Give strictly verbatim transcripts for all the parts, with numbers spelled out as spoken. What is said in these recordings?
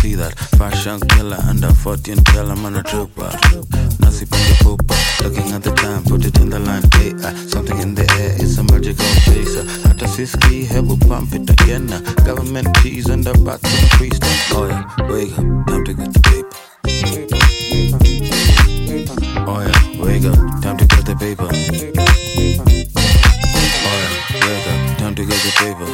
see that. Fashion killer under forty and tell I'm on a trooper. Nasi Pindi Poopa, looking at the time, put it in the line. Hey, uh, something in the air, it's a magical face. Uh, Hata siski, hebu pump it again. Uh, government cheese and the bats increased. Oh yeah, wake up, time to get the paper. Oh yeah, wake up, time to get the paper. Oh yeah, wake up, time to get the paper.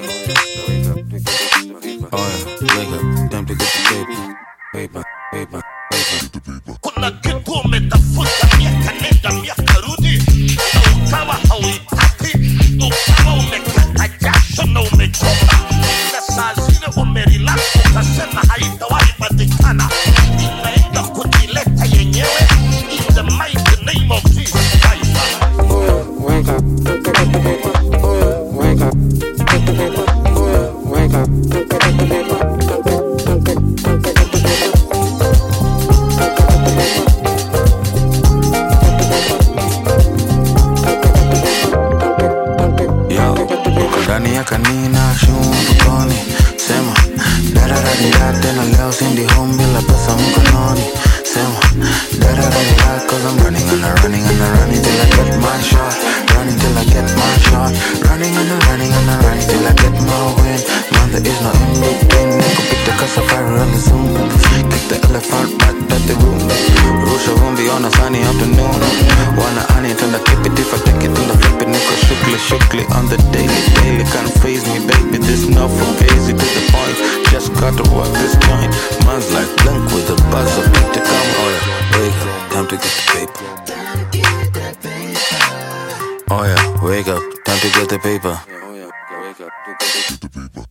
Oh yeah, wake up, time to get the paper. Paper, paper, paper. Kuna kitu umetafuta miaka nenda miaka rudi, na ukawa hauipati, ukawa umekata jasho na umechoka, na saa zile umerelax ukasema haitawahi patikana, inaenda kujileta yenyewe in the mighty name of Jesus Christ. Oh yeah, wake up, get the paper. Oh yeah, wake up, get the paper. Oh yeah, wake up, get the paper. Ndani ya kanina shumbukoni, sema darararira tena leo sindi home bila pesa mkononi. Sema darararira cause I'm running and I'm running and I'm running till I get my shot. Running till I get my shot. Running and I'm running and I'm running till I get my win. Man, there is no in between. Niko pita kasafari on the zoom. Kick the elephant back at the room. Rusha vumbi on a sunny afternoon. Wanna honey till I keep it if I take it till I flip it. Niko shukli shukli on the daily daily. Can't phase me baby, this not for crazy to the point. Just gotta work this joint. Man's like blink with a buzz of beat to come. Oh yeah, wake up, time to get the paper. Oh yeah, wake up, time to get the paper. Oh yeah, wake up, time to get the paper.